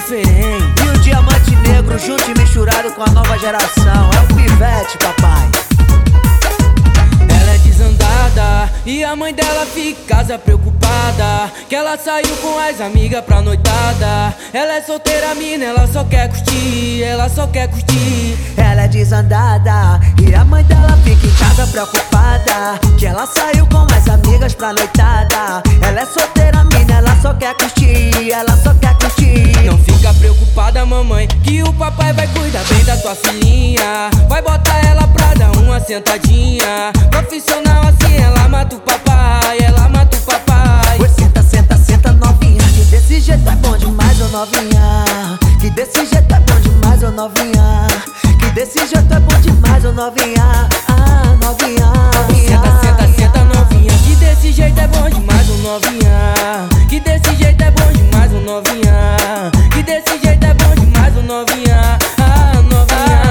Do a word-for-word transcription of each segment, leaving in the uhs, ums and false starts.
diferente. E o diamante negro junto e misturado com a nova geração. É o pivete, papai. Ela é desandada e a mãe dela fica em casa preocupada, que ela saiu com as amigas pra noitada. Ela é solteira, mina, ela só quer curtir, ela só quer curtir. Ela é desandada e a mãe dela fica em casa preocupada, que ela saiu com as amigas pra noitada. Ela é solteira, mina, ela só quer curtir, ela só quer curtir. Não fica preocupada, mamãe, que o papai vai cuidar bem da tua filhinha. Vai botar ela pra dar uma sentadinha. Profissional assim, ela mata o papai, ela mata o papai. Oi, senta, senta, senta novinha, que desse jeito é bom demais, ô novinha. Que desse jeito é bom demais, ô novinha. Que desse jeito é bom demais, ô novinha. Ah, novinha, novinha. Senta, senta, senta novinha, que desse jeito é bom demais, ô novinha. Que desse jeito é bom demais, ô novinha. Que desse jeito é bom demais, ô novinha. Ah, novinha.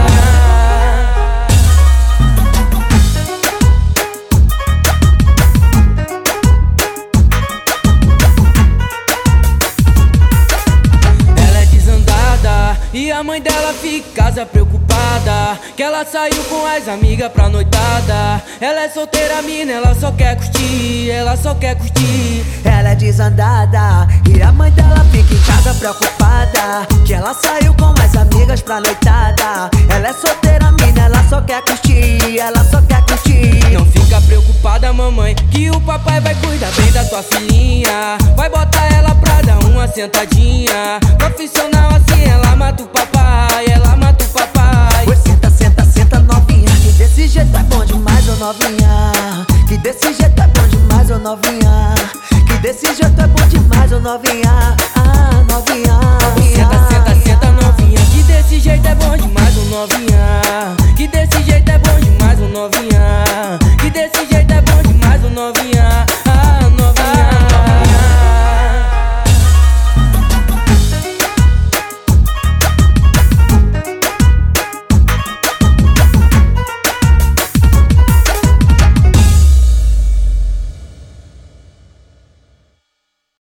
E a mãe dela fica em casa preocupada, que ela saiu com as amigas pra noitada. Ela é solteira, mina, ela só quer curtir, ela só quer curtir. Ela é desandada e a mãe dela fica em casa preocupada, que ela saiu com as amigas pra noitada. Ela é solteira, mina, ela só quer curtir, ela só quer curtir. Não fica preocupada, mamãe, que o papai vai cuidar bem da tua filhinha. Vai botar ela pra dar uma sentadinha. Profissional assim, ela mata o papai, ela mata o papai. Oi, senta, senta, senta novinha, que desse jeito é bom demais, ô novinha. Que desse jeito é bom demais, ô novinha. Que desse jeito é bom demais, ô novinha. Ah, novinha, novinha. Senta, senta, senta novinha, que desse jeito é bom demais, ô novinha.